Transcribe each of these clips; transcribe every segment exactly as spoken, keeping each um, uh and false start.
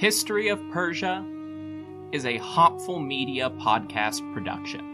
History of Persia is a Hopful Media podcast production.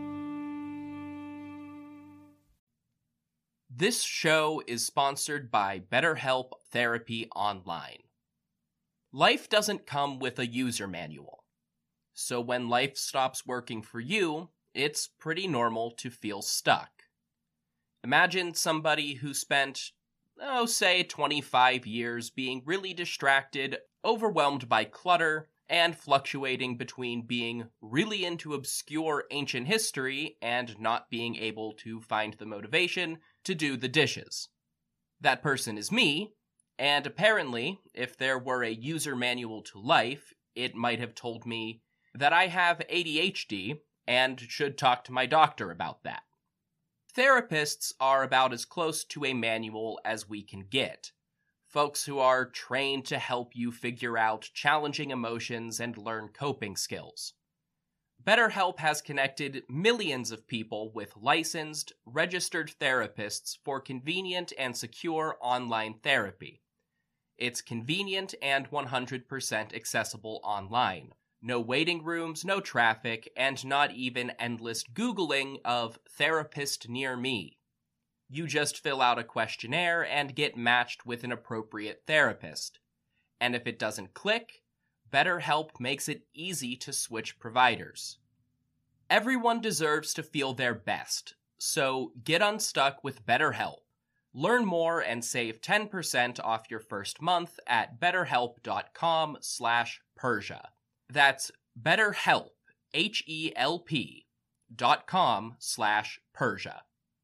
This show is sponsored by BetterHelp Therapy Online. Life doesn't come with a user manual, so when life stops working for you, it's pretty normal to feel stuck. Imagine somebody who spent, oh, say twenty-five years being really distracted, overwhelmed by clutter, and fluctuating between being really into obscure ancient history and not being able to find the motivation to do the dishes. That person is me, and apparently, if there were a user manual to life, it might have told me that I have A D H D and should talk to my doctor about that. Therapists are about as close to a manual as we can get. Folks who are trained to help you figure out challenging emotions and learn coping skills. BetterHelp has connected millions of people with licensed, registered therapists for convenient and secure online therapy. It's convenient and one hundred percent accessible online. No waiting rooms, no traffic, and not even endless Googling of therapist near me. You just fill out a questionnaire and get matched with an appropriate therapist. And if it doesn't click, BetterHelp makes it easy to switch providers. Everyone deserves to feel their best, so get unstuck with BetterHelp. Learn more and save ten percent off your first month at betterhelp.com slash Persia. That's BetterHelp, H E L P, dot com slash Persia.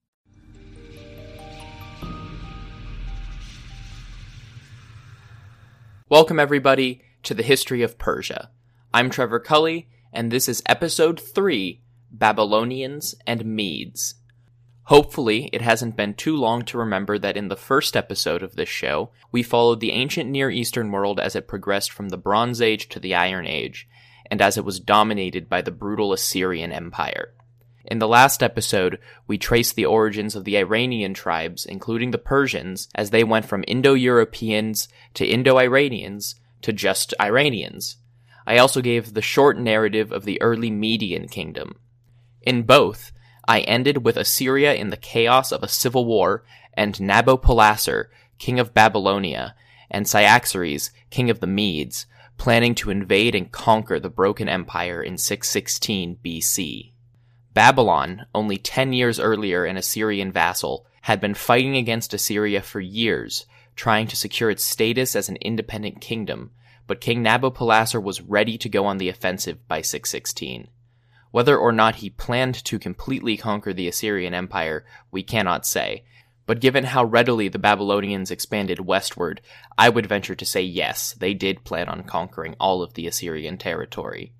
Welcome, everybody, to the History of Persia. I'm Trevor Cully, and this is Episode three, Babylonians and Medes. Hopefully, it hasn't been too long to remember that in the first episode of this show, we followed the ancient Near Eastern world as it progressed from the Bronze Age to the Iron Age, and as it was dominated by the brutal Assyrian Empire. In the last episode, we traced the origins of the Iranian tribes, including the Persians, as they went from Indo-Europeans to Indo-Iranians to just Iranians. I also gave the short narrative of the early Median kingdom. In both, I ended with Assyria in the chaos of a civil war, and Nabopolassar, king of Babylonia, and Cyaxares, king of the Medes, planning to invade and conquer the broken empire in six sixteen B C. Babylon, only ten years earlier an Assyrian vassal, had been fighting against Assyria for years, trying to secure its status as an independent kingdom, but King Nabopolassar was ready to go on the offensive by six sixteen. Whether or not he planned to completely conquer the Assyrian Empire, we cannot say, but given how readily the Babylonians expanded westward, I would venture to say yes, they did plan on conquering all of the Assyrian territory.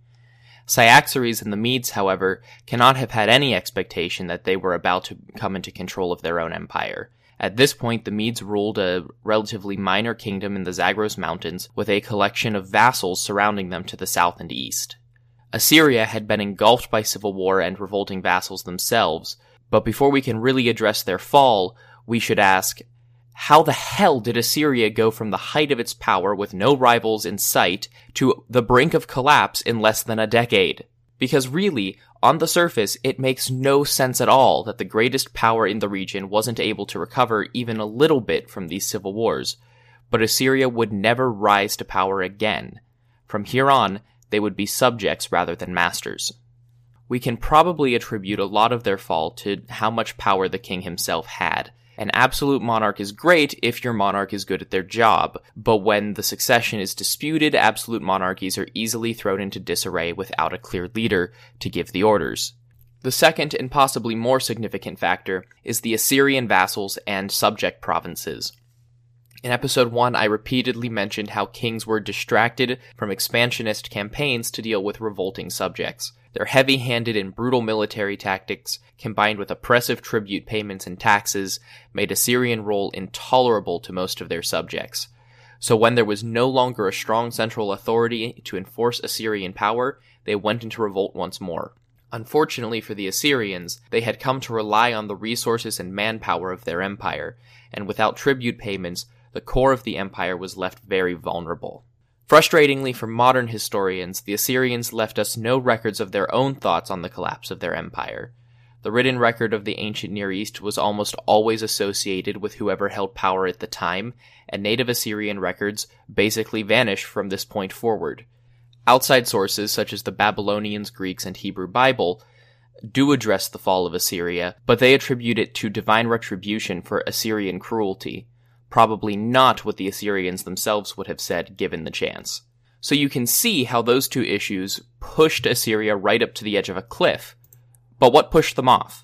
Cyaxares and the Medes, however, cannot have had any expectation that they were about to come into control of their own empire. At this point, the Medes ruled a relatively minor kingdom in the Zagros Mountains, with a collection of vassals surrounding them to the south and east. Assyria had been engulfed by civil war and revolting vassals themselves, but before we can really address their fall, we should ask, how the hell did Assyria go from the height of its power with no rivals in sight to the brink of collapse in less than a decade? Because really, on the surface, it makes no sense at all that the greatest power in the region wasn't able to recover even a little bit from these civil wars. But Assyria would never rise to power again. From here on, they would be subjects rather than masters. We can probably attribute a lot of their fall to how much power the king himself had. An absolute monarch is great if your monarch is good at their job, but when the succession is disputed, absolute monarchies are easily thrown into disarray without a clear leader to give the orders. The second and possibly more significant factor is the Assyrian vassals and subject provinces. In episode one, I repeatedly mentioned how kings were distracted from expansionist campaigns to deal with revolting subjects. Their heavy-handed and brutal military tactics, combined with oppressive tribute payments and taxes, made Assyrian rule intolerable to most of their subjects. So when there was no longer a strong central authority to enforce Assyrian power, they went into revolt once more. Unfortunately for the Assyrians, they had come to rely on the resources and manpower of their empire, and without tribute payments, the core of the empire was left very vulnerable. Frustratingly for modern historians, the Assyrians left us no records of their own thoughts on the collapse of their empire. The written record of the ancient Near East was almost always associated with whoever held power at the time, and native Assyrian records basically vanish from this point forward. Outside sources, such as the Babylonians, Greeks, and Hebrew Bible, do address the fall of Assyria, but they attribute it to divine retribution for Assyrian cruelty. Probably not what the Assyrians themselves would have said given the chance. So you can see how those two issues pushed Assyria right up to the edge of a cliff. But what pushed them off?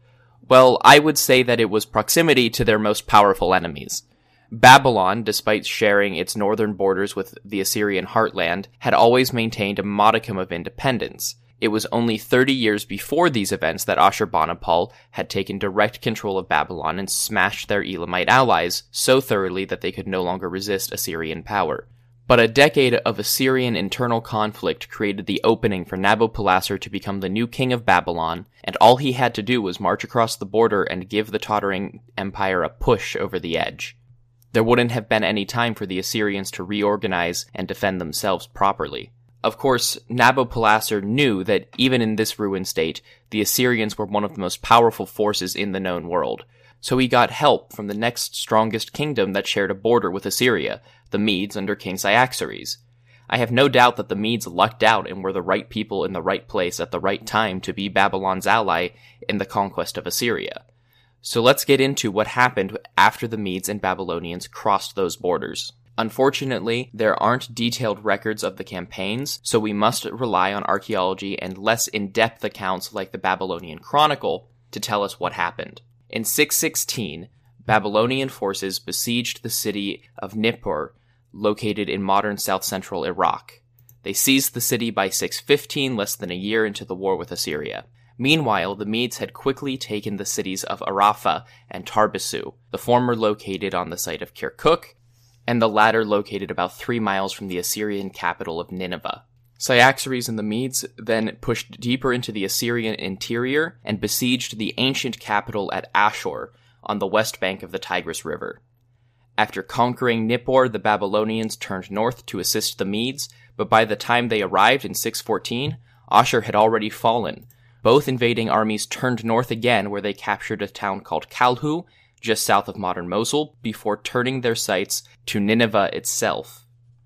Well, I would say that it was proximity to their most powerful enemies. Babylon, despite sharing its northern borders with the Assyrian heartland, had always maintained a modicum of independence. It was only thirty years before these events that Ashurbanipal had taken direct control of Babylon and smashed their Elamite allies so thoroughly that they could no longer resist Assyrian power. But a decade of Assyrian internal conflict created the opening for Nabopolassar to become the new king of Babylon, and all he had to do was march across the border and give the tottering empire a push over the edge. There wouldn't have been any time for the Assyrians to reorganize and defend themselves properly. Of course, Nabopolassar knew that even in this ruined state, the Assyrians were one of the most powerful forces in the known world. So he got help from the next strongest kingdom that shared a border with Assyria, the Medes under King Cyaxares. I have no doubt that the Medes lucked out and were the right people in the right place at the right time to be Babylon's ally in the conquest of Assyria. So let's get into what happened after the Medes and Babylonians crossed those borders. Unfortunately, there aren't detailed records of the campaigns, so we must rely on archaeology and less in-depth accounts like the Babylonian Chronicle to tell us what happened. In six sixteen, Babylonian forces besieged the city of Nippur, located in modern south-central Iraq. They seized the city by six fifteen, less than a year into the war with Assyria. Meanwhile, the Medes had quickly taken the cities of Arapha and Tarbisu, the former located on the site of Kirkuk, and the latter located about three miles from the Assyrian capital of Nineveh. Cyaxares and the Medes then pushed deeper into the Assyrian interior and besieged the ancient capital at Ashur on the west bank of the Tigris River. After conquering Nippur, the Babylonians turned north to assist the Medes, but by the time they arrived in six fourteen, Ashur had already fallen. Both invading armies turned north again, where they captured a town called Kalhu, just south of modern Mosul, before turning their sights to Nineveh itself.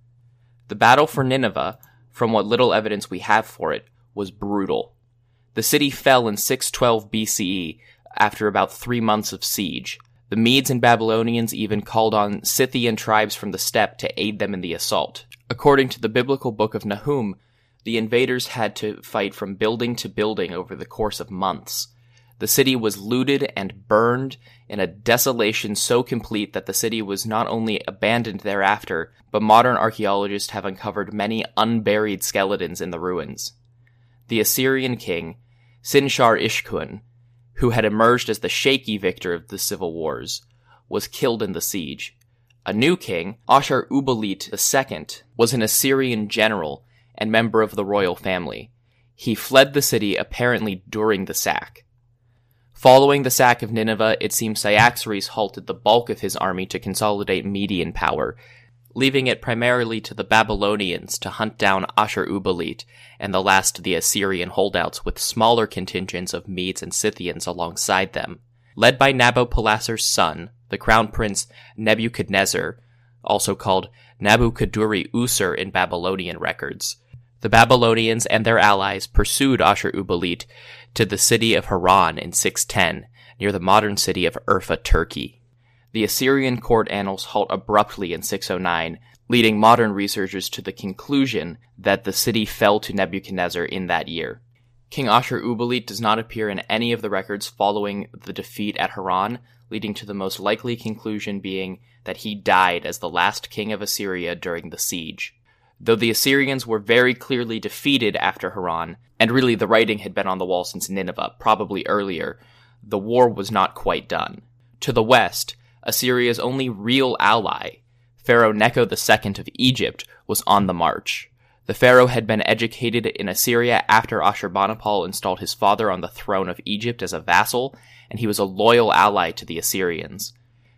The battle for Nineveh, from what little evidence we have for it, was brutal. The city fell in six twelve B C E after about three months of siege. The Medes and Babylonians even called on Scythian tribes from the steppe to aid them in the assault. According to the biblical book of Nahum, the invaders had to fight from building to building over the course of months. The city was looted and burned in a desolation so complete that the city was not only abandoned thereafter, but modern archaeologists have uncovered many unburied skeletons in the ruins. The Assyrian king, Sinshar-ishkun, who had emerged as the shaky victor of the civil wars, was killed in the siege. A new king, Ashur-uballit the Second, was an Assyrian general and member of the royal family. He fled the city apparently during the sack. Following the sack of Nineveh, it seems Cyaxares halted the bulk of his army to consolidate Median power, leaving it primarily to the Babylonians to hunt down Ashur-uballit and the last of the Assyrian holdouts with smaller contingents of Medes and Scythians alongside them. Led by Nabopolassar's son, the crown prince Nebuchadnezzar, also called Nabukadurri-usur in Babylonian records, the Babylonians and their allies pursued Ashur-uballit to the city of Haran in six ten, near the modern city of Urfa, Turkey. The Assyrian court annals halt abruptly in six oh nine, leading modern researchers to the conclusion that the city fell to Nebuchadnezzar in that year. King Ashur-uballit does not appear in any of the records following the defeat at Haran, leading to the most likely conclusion being that he died as the last king of Assyria during the siege. Though the Assyrians were very clearly defeated after Haran, and really the writing had been on the wall since Nineveh, probably earlier, the war was not quite done. To the west, Assyria's only real ally, Pharaoh Necho the Second of Egypt, was on the march. The pharaoh had been educated in Assyria after Ashurbanipal installed his father on the throne of Egypt as a vassal, and he was a loyal ally to the Assyrians.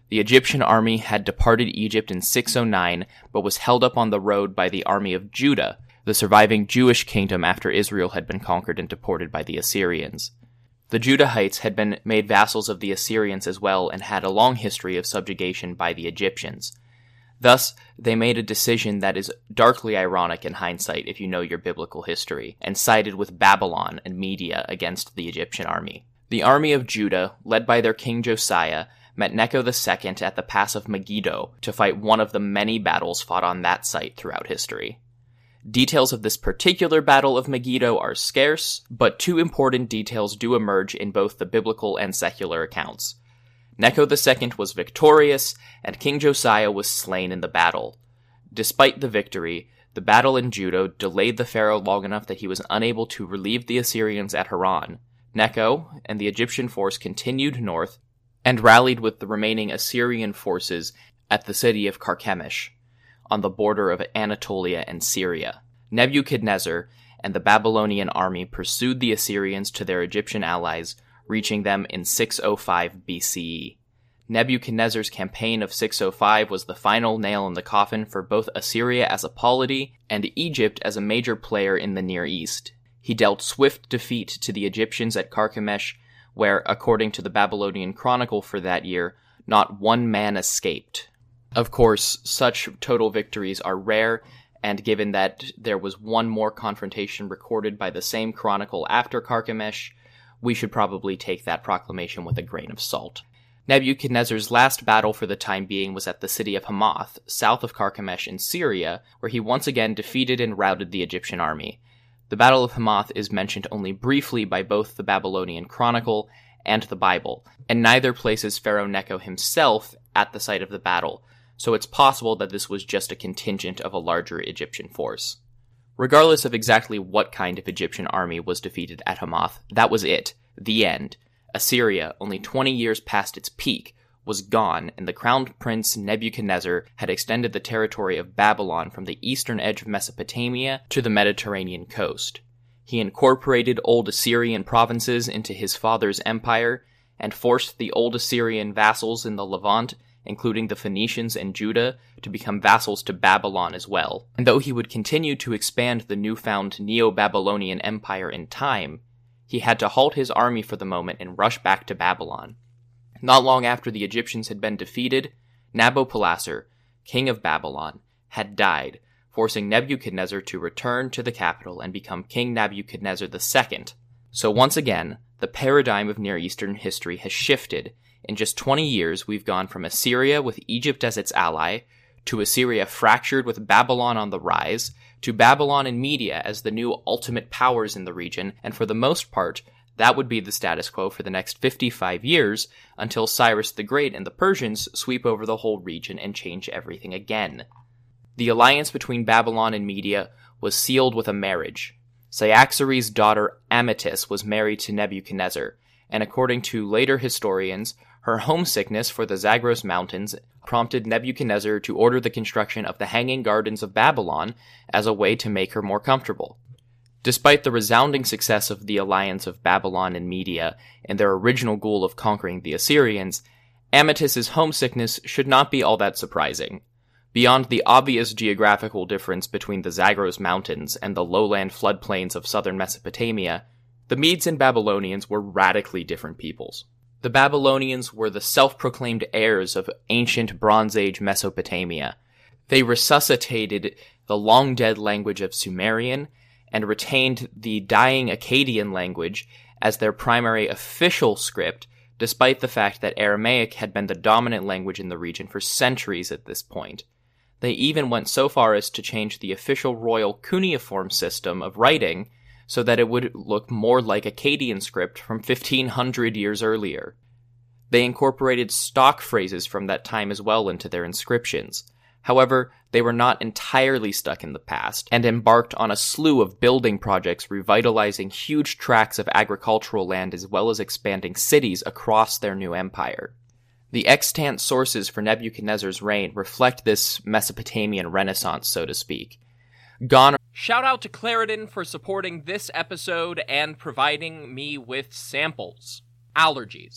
The Egyptian army had departed Egypt in six oh nine, but was held up on the road by the army of Judah, the surviving Jewish kingdom after Israel had been conquered and deported by the Assyrians. The Judahites had been made vassals of the Assyrians as well and had a long history of subjugation by the Egyptians. Thus, they made a decision that is darkly ironic in hindsight if you know your biblical history, and sided with Babylon and Media against the Egyptian army. The army of Judah, led by their king Josiah, met Necho the Second at the pass of Megiddo to fight one of the many battles fought on that site throughout history. Details of this particular battle of Megiddo are scarce, but two important details do emerge in both the biblical and secular accounts. Necho the Second was victorious, and King Josiah was slain in the battle. Despite the victory, the battle in Judah delayed the pharaoh long enough that he was unable to relieve the Assyrians at Haran. Necho and the Egyptian force continued north and rallied with the remaining Assyrian forces at the city of Carchemish, on the border of Anatolia and Syria. Nebuchadnezzar and the Babylonian army pursued the Assyrians to their Egyptian allies, reaching them in six oh five B C E. Nebuchadnezzar's campaign of six oh five was the final nail in the coffin for both Assyria as a polity and Egypt as a major player in the Near East. He dealt swift defeat to the Egyptians at Carchemish, where, according to the Babylonian Chronicle for that year, not one man escaped. Of course, such total victories are rare, and given that there was one more confrontation recorded by the same chronicle after Carchemish, we should probably take that proclamation with a grain of salt. Nebuchadnezzar's last battle for the time being was at the city of Hamath, south of Carchemish in Syria, where he once again defeated and routed the Egyptian army. The Battle of Hamath is mentioned only briefly by both the Babylonian Chronicle and the Bible, and neither places Pharaoh Necho himself at the site of the battle, so it's possible that this was just a contingent of a larger Egyptian force. Regardless of exactly what kind of Egyptian army was defeated at Hamath, that was it, the end. Assyria, only twenty years past its peak, was gone, and the crowned prince Nebuchadnezzar had extended the territory of Babylon from the eastern edge of Mesopotamia to the Mediterranean coast. He incorporated old Assyrian provinces into his father's empire, and forced the old Assyrian vassals in the Levant, including the Phoenicians and Judah, to become vassals to Babylon as well. And though he would continue to expand the newfound Neo-Babylonian empire in time, he had to halt his army for the moment and rush back to Babylon. Not long after the Egyptians had been defeated, Nabopolassar, king of Babylon, had died, forcing Nebuchadnezzar to return to the capital and become King Nebuchadnezzar the Second. So once again, the paradigm of Near Eastern history has shifted. In just twenty years, we've gone from Assyria with Egypt as its ally, to Assyria fractured with Babylon on the rise, to Babylon and Media as the new ultimate powers in the region, and for the most part, that would be the status quo for the next fifty-five years, until Cyrus the Great and the Persians sweep over the whole region and change everything again. The alliance between Babylon and Media was sealed with a marriage. Cyaxares' daughter Amytis was married to Nebuchadnezzar, and according to later historians, her homesickness for the Zagros Mountains prompted Nebuchadnezzar to order the construction of the Hanging Gardens of Babylon as a way to make her more comfortable. Despite the resounding success of the alliance of Babylon and Media and their original goal of conquering the Assyrians, Amytis' homesickness should not be all that surprising. Beyond the obvious geographical difference between the Zagros Mountains and the lowland floodplains of southern Mesopotamia, the Medes and Babylonians were radically different peoples. The Babylonians were the self-proclaimed heirs of ancient Bronze Age Mesopotamia. They resuscitated the long-dead language of Sumerian and retained the dying Akkadian language as their primary official script, despite the fact that Aramaic had been the dominant language in the region for centuries at this point. They even went so far as to change the official royal cuneiform system of writing so that it would look more like Akkadian script from fifteen hundred years earlier. They incorporated stock phrases from that time as well into their inscriptions. However, they were not entirely stuck in the past, and embarked on a slew of building projects revitalizing huge tracts of agricultural land as well as expanding cities across their new empire. The extant sources for Nebuchadnezzar's reign reflect this Mesopotamian renaissance, so to speak. Gone. Shout out to Claritin for supporting this episode and providing me with samples. Allergies.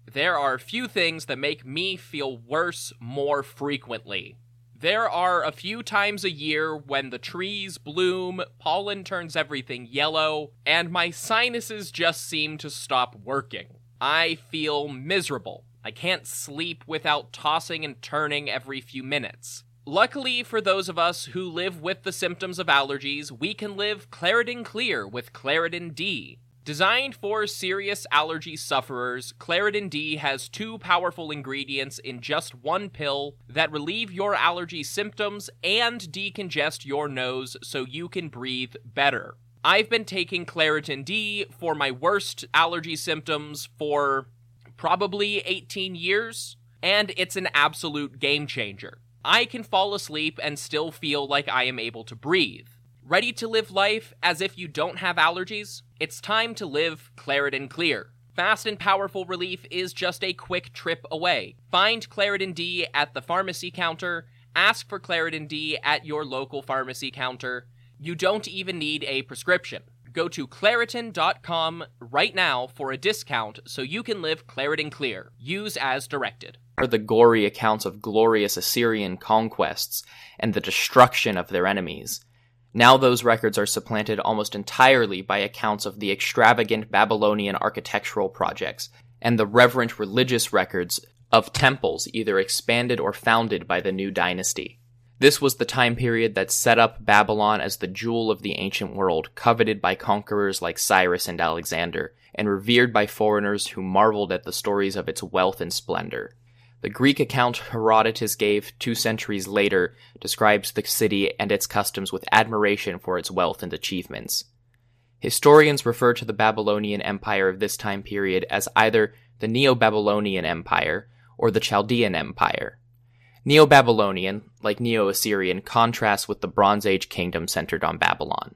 There are few things that make me feel worse more frequently. There are a few times a year when the trees bloom, pollen turns everything yellow, and my sinuses just seem to stop working. I feel miserable. I can't sleep without tossing and turning every few minutes. Luckily for those of us who live with the symptoms of allergies, we can live Claritin Clear with Claritin D. Designed for serious allergy sufferers, Claritin D has two powerful ingredients in just one pill that relieve your allergy symptoms and decongest your nose so you can breathe better. I've been taking Claritin D for my worst allergy symptoms for probably eighteen years, and it's an absolute game changer. I can fall asleep and still feel like I am able to breathe. Ready to live life as if you don't have allergies? It's time to live Claritin Clear. Fast and powerful relief is just a quick trip away. Find Claritin D at the pharmacy counter. Ask for Claritin D at your local pharmacy counter. You don't even need a prescription. Go to Claritin dot com right now for a discount so you can live Claritin Clear. Use as directed. Are the gory accounts of glorious Assyrian conquests and the destruction of their enemies. Now those records are supplanted almost entirely by accounts of the extravagant Babylonian architectural projects and the reverent religious records of temples either expanded or founded by the new dynasty. This was the time period that set up Babylon as the jewel of the ancient world, coveted by conquerors like Cyrus and Alexander, and revered by foreigners who marveled at the stories of its wealth and splendor. The Greek account Herodotus gave two centuries later describes the city and its customs with admiration for its wealth and achievements. Historians refer to the Babylonian Empire of this time period as either the Neo-Babylonian Empire or the Chaldean Empire. Neo-Babylonian, like Neo-Assyrian, contrasts with the Bronze Age kingdom centered on Babylon.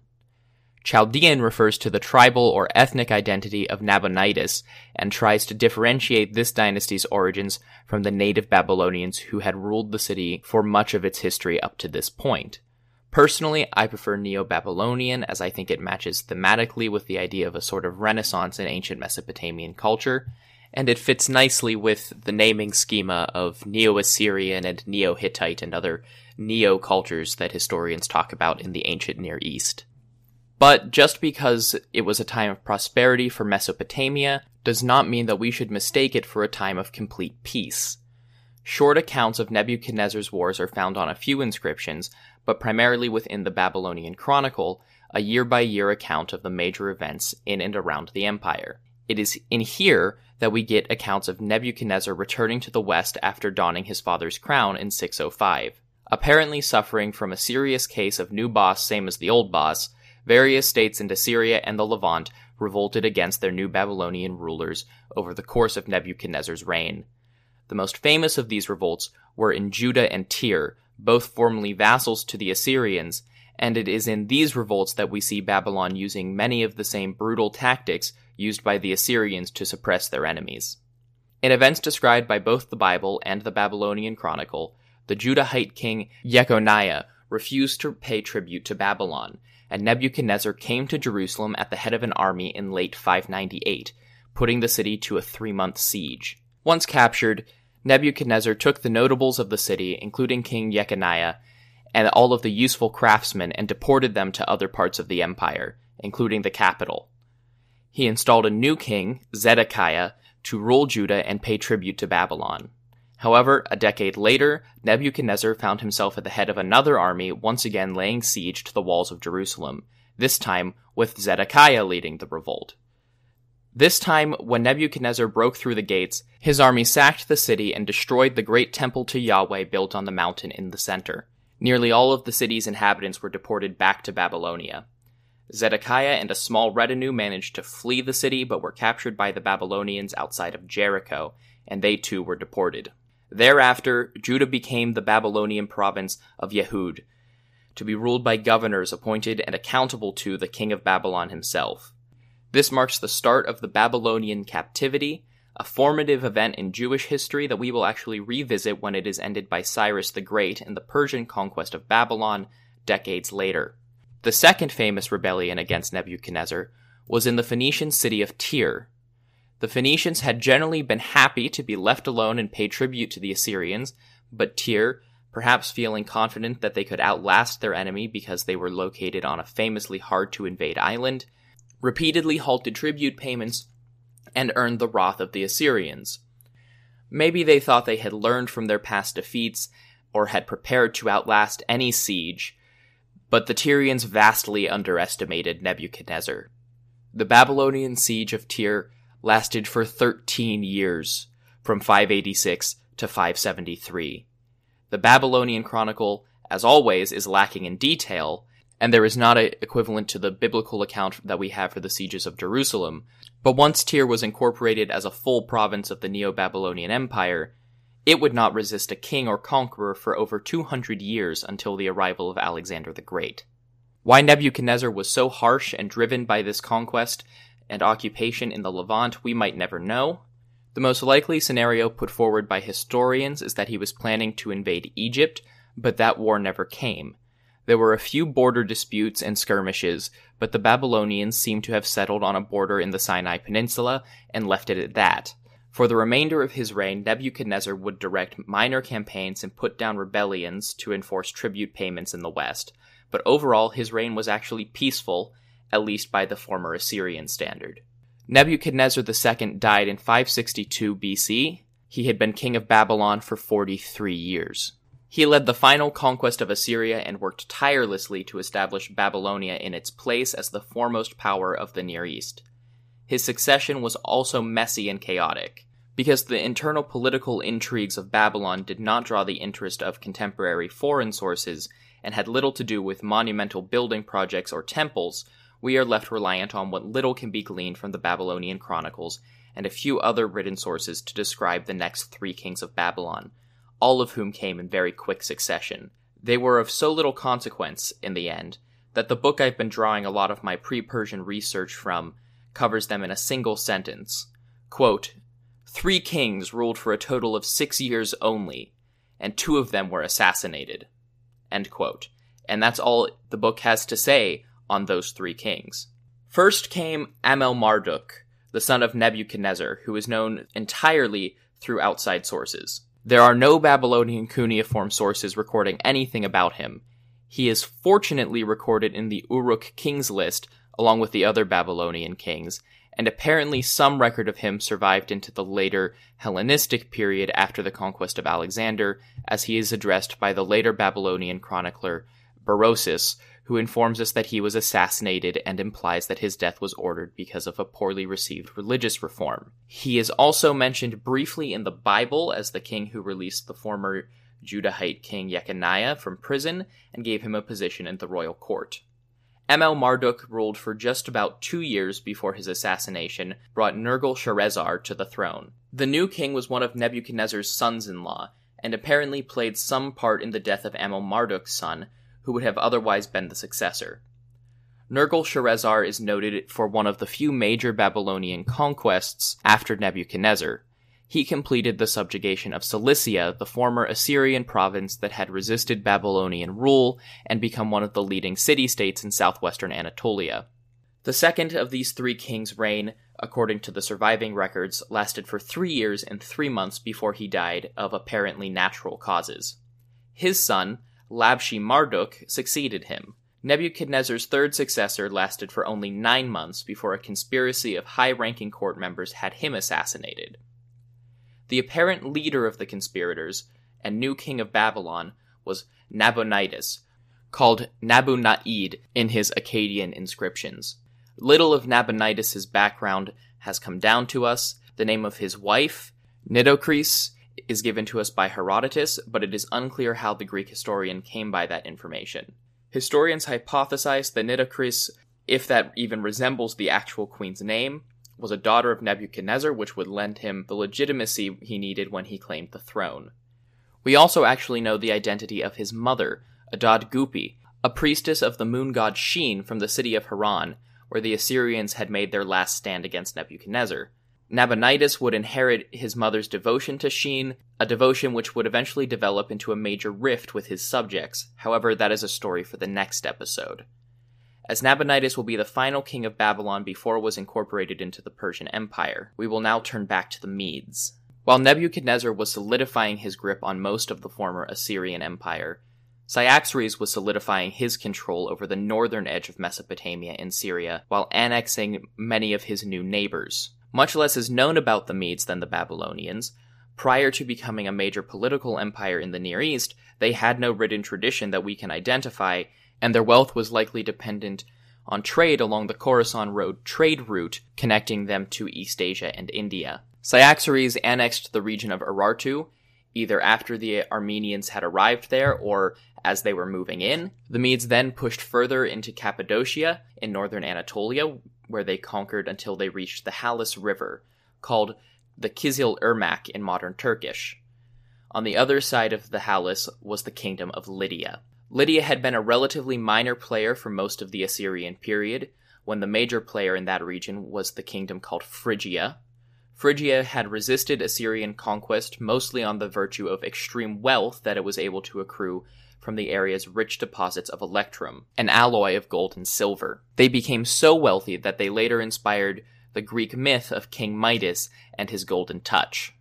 Chaldean refers to the tribal or ethnic identity of Nabonidus and tries to differentiate this dynasty's origins from the native Babylonians who had ruled the city for much of its history up to this point. Personally, I prefer Neo-Babylonian as I think it matches thematically with the idea of a sort of renaissance in ancient Mesopotamian culture, and it fits nicely with the naming schema of Neo-Assyrian and Neo-Hittite and other neo-cultures that historians talk about in the ancient Near East. But just because it was a time of prosperity for Mesopotamia does not mean that we should mistake it for a time of complete peace. Short accounts of Nebuchadnezzar's wars are found on a few inscriptions, but primarily within the Babylonian Chronicle, a year-by-year account of the major events in and around the empire. It is in here that we get accounts of Nebuchadnezzar returning to the west after donning his father's crown in six oh five. Apparently suffering from a serious case of new boss same as the old boss, various states in Assyria and the Levant revolted against their new Babylonian rulers over the course of Nebuchadnezzar's reign. The most famous of these revolts were in Judah and Tyre, both formerly vassals to the Assyrians, and it is in these revolts that we see Babylon using many of the same brutal tactics used by the Assyrians to suppress their enemies. In events described by both the Bible and the Babylonian Chronicle, the Judahite king Jeconiah refused to pay tribute to Babylon, and Nebuchadnezzar came to Jerusalem at the head of an army in late five ninety-eight, putting the city to a three-month siege. Once captured, Nebuchadnezzar took the notables of the city, including King Jeconiah, and all of the useful craftsmen, and deported them to other parts of the empire, including the capital. He installed a new king, Zedekiah, to rule Judah and pay tribute to Babylon. However, a decade later, Nebuchadnezzar found himself at the head of another army, once again laying siege to the walls of Jerusalem, this time with Zedekiah leading the revolt. This time, when Nebuchadnezzar broke through the gates, his army sacked the city and destroyed the great temple to Yahweh built on the mountain in the center. Nearly all of the city's inhabitants were deported back to Babylonia. Zedekiah and a small retinue managed to flee the city but were captured by the Babylonians outside of Jericho, and they too were deported. Thereafter, Judah became the Babylonian province of Yehud, to be ruled by governors appointed and accountable to the king of Babylon himself. This marks the start of the Babylonian captivity, a formative event in Jewish history that we will actually revisit when it is ended by Cyrus the Great and the Persian conquest of Babylon decades later. The second famous rebellion against Nebuchadnezzar was in the Phoenician city of Tyre. The Phoenicians had generally been happy to be left alone and pay tribute to the Assyrians, but Tyr, perhaps feeling confident that they could outlast their enemy because they were located on a famously hard-to-invade island, repeatedly halted tribute payments and earned the wrath of the Assyrians. Maybe they thought they had learned from their past defeats or had prepared to outlast any siege, but the Tyrians vastly underestimated Nebuchadnezzar. The Babylonian siege of Tyr lasted for thirteen years, from five eighty-six to five seventy-three. The Babylonian Chronicle, as always, is lacking in detail, and there is not an equivalent to the biblical account that we have for the sieges of Jerusalem, but once Tyr was incorporated as a full province of the Neo-Babylonian Empire, it would not resist a king or conqueror for over two hundred years until the arrival of Alexander the Great. Why Nebuchadnezzar was so harsh and driven by this conquest and occupation in the Levant we might never know. The most likely scenario put forward by historians is that he was planning to invade Egypt, but that war never came. There were a few border disputes and skirmishes, but the Babylonians seem to have settled on a border in the Sinai Peninsula and left it at that. For the remainder of his reign, Nebuchadnezzar would direct minor campaigns and put down rebellions to enforce tribute payments in the west, but overall his reign was actually peaceful, at least by the former Assyrian standard. Nebuchadnezzar the Second died in five sixty-two B C. He had been king of Babylon for forty-three years. He led the final conquest of Assyria and worked tirelessly to establish Babylonia in its place as the foremost power of the Near East. His succession was also messy and chaotic, because the internal political intrigues of Babylon did not draw the interest of contemporary foreign sources and had little to do with monumental building projects or temples. We are left reliant on what little can be gleaned from the Babylonian Chronicles and a few other written sources to describe the next three kings of Babylon, all of whom came in very quick succession. They were of so little consequence, in the end, that the book I've been drawing a lot of my pre-Persian research from covers them in a single sentence. Quote, "Three kings ruled for a total of six years only, and two of them were assassinated." End quote. And that's all the book has to say on those three kings. First came Amel-Marduk, the son of Nebuchadnezzar, who is known entirely through outside sources. There are no Babylonian cuneiform sources recording anything about him. He is fortunately recorded in the Uruk Kings list, along with the other Babylonian kings, and apparently some record of him survived into the later Hellenistic period after the conquest of Alexander, as he is addressed by the later Babylonian chronicler Berosus, who informs us that he was assassinated and implies that his death was ordered because of a poorly received religious reform. He is also mentioned briefly in the Bible as the king who released the former Judahite king Jeconiah from prison and gave him a position in the royal court. Amel-Marduk ruled for just about two years before his assassination brought Nergal-Sharezer to the throne. The new king was one of Nebuchadnezzar's sons-in-law, and apparently played some part in the death of Amel-Marduk's son, who would have otherwise been the successor. Nergal-Sharezer is noted for one of the few major Babylonian conquests after Nebuchadnezzar. He completed the subjugation of Cilicia, the former Assyrian province that had resisted Babylonian rule and become one of the leading city-states in southwestern Anatolia. The second of these three kings' reign, according to the surviving records, lasted for three years and three months before he died of apparently natural causes. His son, Labshi-Marduk, succeeded him. Nebuchadnezzar's third successor lasted for only nine months before a conspiracy of high-ranking court members had him assassinated. The apparent leader of the conspirators, and new king of Babylon, was Nabonidus, called Nabu-Na'id in his Akkadian inscriptions. Little of Nabonidus' background has come down to us. The name of his wife, Nitocris, is given to us by Herodotus, but it is unclear how the Greek historian came by that information. Historians hypothesize that Nitocris, if that even resembles the actual queen's name, was a daughter of Nebuchadnezzar, which would lend him the legitimacy he needed when he claimed the throne. We also actually know the identity of his mother, Adad-Gupi, a priestess of the moon god Sheen from the city of Haran, where the Assyrians had made their last stand against Nebuchadnezzar. Nabonidus would inherit his mother's devotion to Sheen, a devotion which would eventually develop into a major rift with his subjects. However, that is a story for the next episode. As Nabonidus will be the final king of Babylon before it was incorporated into the Persian Empire, we will now turn back to the Medes. While Nebuchadnezzar was solidifying his grip on most of the former Assyrian Empire, Cyaxares was solidifying his control over the northern edge of Mesopotamia and Syria while annexing many of his new neighbors. Much less is known about the Medes than the Babylonians. Prior to becoming a major political empire in the Near East, they had no written tradition that we can identify, and their wealth was likely dependent on trade along the Khorasan Road trade route connecting them to East Asia and India. Cyaxares annexed the region of Urartu, either after the Armenians had arrived there or as they were moving in. The Medes then pushed further into Cappadocia in northern Anatolia, where they conquered until they reached the Halys River, called the Kizil Irmak in modern Turkish. On the other side of the Halys was the kingdom of Lydia. Lydia had been a relatively minor player for most of the Assyrian period, when the major player in that region was the kingdom called Phrygia. Phrygia had resisted Assyrian conquest mostly on the virtue of extreme wealth that it was able to accrue from the area's rich deposits of electrum, an alloy of gold and silver. They became so wealthy that they later inspired the Greek myth of King Midas and his golden touch.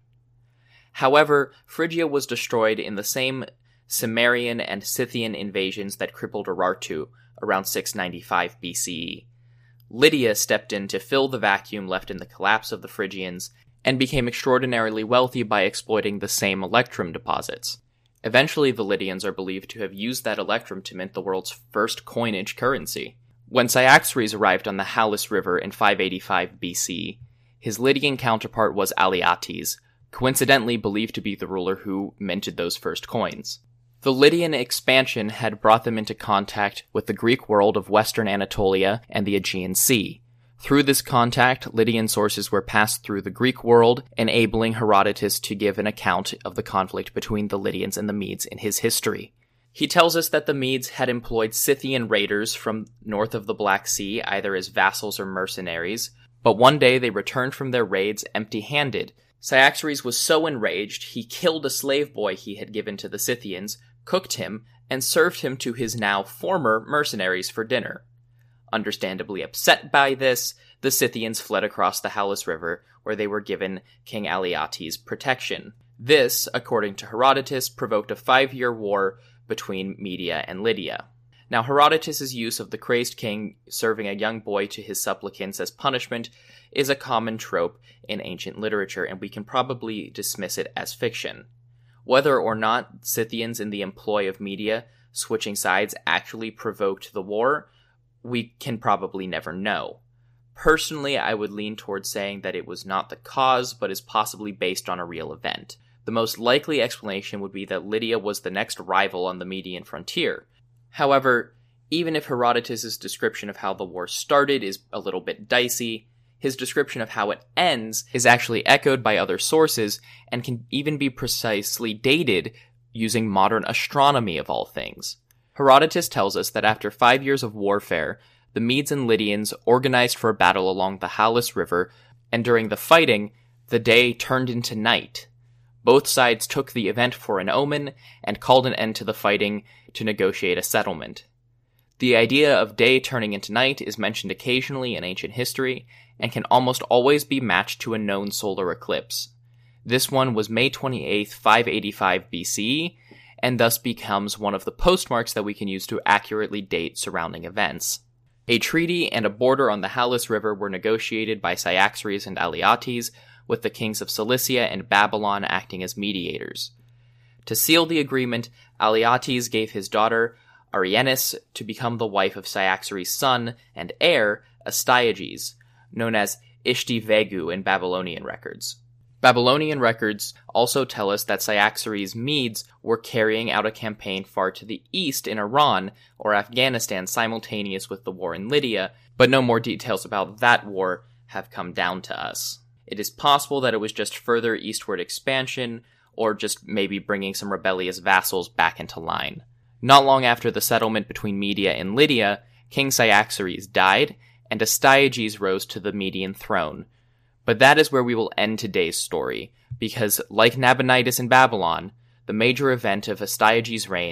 However, Phrygia was destroyed in the same Cimmerian and Scythian invasions that crippled Urartu around six ninety-five B C E. Lydia stepped in to fill the vacuum left in the collapse of the Phrygians, and became extraordinarily wealthy by exploiting the same electrum deposits. Eventually, the Lydians are believed to have used that electrum to mint the world's first coinage currency. When Cyaxares arrived on the Halys River in five eighty-five B C, his Lydian counterpart was Alyattes, coincidentally believed to be the ruler who minted those first coins. The Lydian expansion had brought them into contact with the Greek world of western Anatolia and the Aegean Sea. Through this contact, Lydian sources were passed through the Greek world, enabling Herodotus to give an account of the conflict between the Lydians and the Medes in his history. He tells us that the Medes had employed Scythian raiders from north of the Black Sea, either as vassals or mercenaries, but one day they returned from their raids empty-handed. Cyaxares was so enraged, he killed a slave boy he had given to the Scythians, cooked him, and served him to his now former mercenaries for dinner. Understandably upset by this, the Scythians fled across the Halys River, where they were given King Alyattes' protection. This, according to Herodotus, provoked a five-year war between Media and Lydia. Now, Herodotus' use of the crazed king serving a young boy to his supplicants as punishment is a common trope in ancient literature, and we can probably dismiss it as fiction. Whether or not Scythians in the employ of Media switching sides actually provoked the war, we can probably never know. Personally, I would lean towards saying that it was not the cause, but is possibly based on a real event. The most likely explanation would be that Lydia was the next rival on the Median frontier. However, even if Herodotus' description of how the war started is a little bit dicey, his description of how it ends is actually echoed by other sources and can even be precisely dated using modern astronomy of all things. Herodotus tells us that after five years of warfare, the Medes and Lydians organized for a battle along the Halys River, and during the fighting, the day turned into night. Both sides took the event for an omen and called an end to the fighting to negotiate a settlement. The idea of day turning into night is mentioned occasionally in ancient history, and can almost always be matched to a known solar eclipse. This one was May twenty-eighth, five eighty-five B C E, and thus becomes one of the postmarks that we can use to accurately date surrounding events. A treaty and a border on the Halys River were negotiated by Cyaxares and Alyattes, with the kings of Cilicia and Babylon acting as mediators. To seal the agreement, Alyattes gave his daughter Arienis to become the wife of Cyaxares' son and heir, Astyages, known as Ishti-Vegu in Babylonian records. Babylonian records also tell us that Cyaxares' Medes were carrying out a campaign far to the east in Iran or Afghanistan simultaneous with the war in Lydia, but no more details about that war have come down to us. It is possible that it was just further eastward expansion, or just maybe bringing some rebellious vassals back into line. Not long after the settlement between Media and Lydia, King Cyaxares died, and Astyages rose to the Median throne. But that is where we will end today's story, because, like Nabonidus in Babylon, the major event of Astyages' reign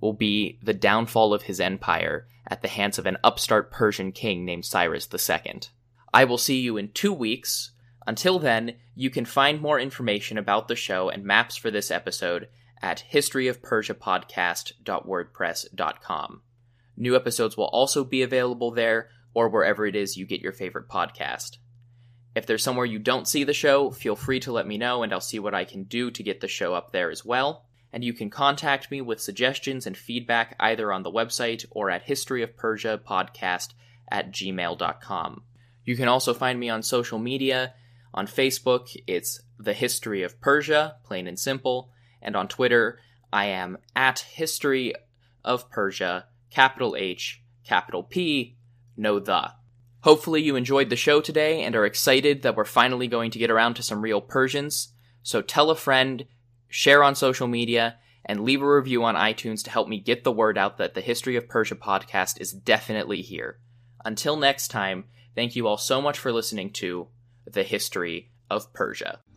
will be the downfall of his empire at the hands of an upstart Persian king named Cyrus the Second. I will see you in two weeks. Until then, you can find more information about the show and maps for this episode at history of persia podcast dot wordpress dot com. New episodes will also be available there, or wherever it is you get your favorite podcast. If there's somewhere you don't see the show, feel free to let me know and I'll see what I can do to get the show up there as well. And you can contact me with suggestions and feedback either on the website or at history of persia podcast at gmail dot com. You can also find me on social media. On Facebook, it's The History of Persia, plain and simple. And on Twitter, I am at History of Persia, capital H, capital P, no the. Hopefully you enjoyed the show today and are excited that we're finally going to get around to some real Persians. So tell a friend, share on social media, and leave a review on iTunes to help me get the word out that the History of Persia podcast is definitely here. Until next time, thank you all so much for listening to The History of Persia.